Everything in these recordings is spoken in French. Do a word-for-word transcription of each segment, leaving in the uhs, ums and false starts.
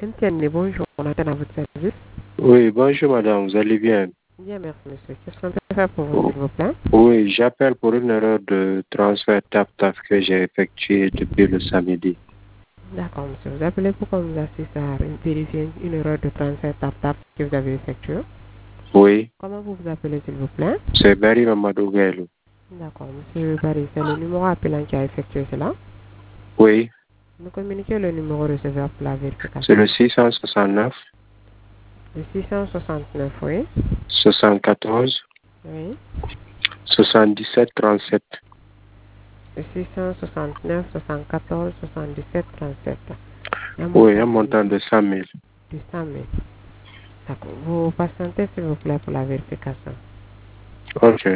M T N, bonjour, on attend à votre service. Oui, bonjour madame, vous allez bien? Bien, merci monsieur. Qu'est-ce qu'on peut faire pour vous, s'il vous plaît? Oui, j'appelle pour une erreur de transfert TapTap que j'ai effectuée depuis le samedi. D'accord, monsieur. Vous appelez pour qu'on vous assiste à vérifier une erreur de transfert TapTap que vous avez effectuée. Oui, Comment vous vous appelez, s'il vous plaît? c'est Barry Mamadou Gaïlou. D'accord, monsieur Barry, c'est le numéro appelant qui a effectué cela. Oui, Nous communiquez le numéro receveur pour la c'est vérification. le six cent soixante-neuf, Le six cent soixante-neuf, oui. soixante-quatorze, Oui. soixante-dix-sept, trente-sept. Le six cent soixante-neuf, soixante-quatorze, soixante-dix-sept, trente-sept. Un Oui, montant un de, montant de cent mille. de cent mille. D'accord. Vous patientez, s'il vous plaît, pour la vérification. Ok.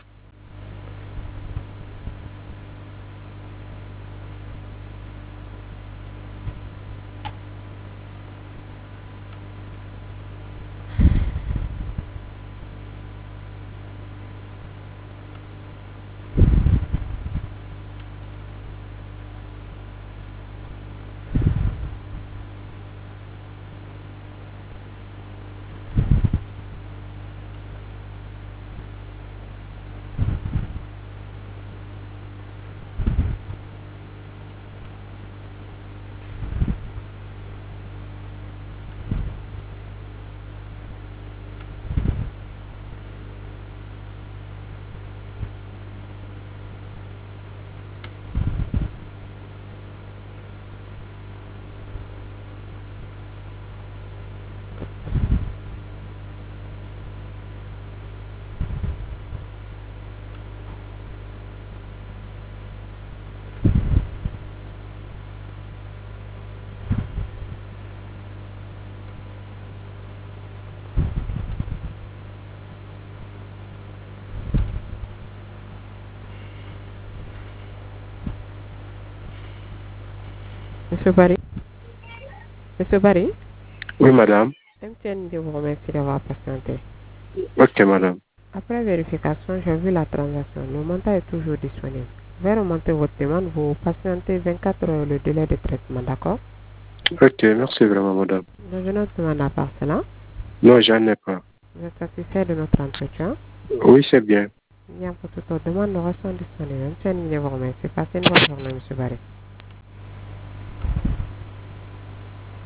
Monsieur Barry? Monsieur Barry? Oui, madame. M T N vous remercie d'avoir patienté. Ok, madame. Après vérification, j'ai vu la transaction. Le montant est toujours disponible. Je vais remonter votre demande. Vous patientez vingt-quatre heures le délai de traitement, d'accord? Ok, merci vraiment, madame. Nous venons de demander à part cela. Non, j'en ai pas. Vous êtes satisfait de notre entretien? Oui, c'est bien. Bien, pour toute autre demande, nous restons disponibles. M T N vous remercie. Passez une bonne journée, monsieur Barry.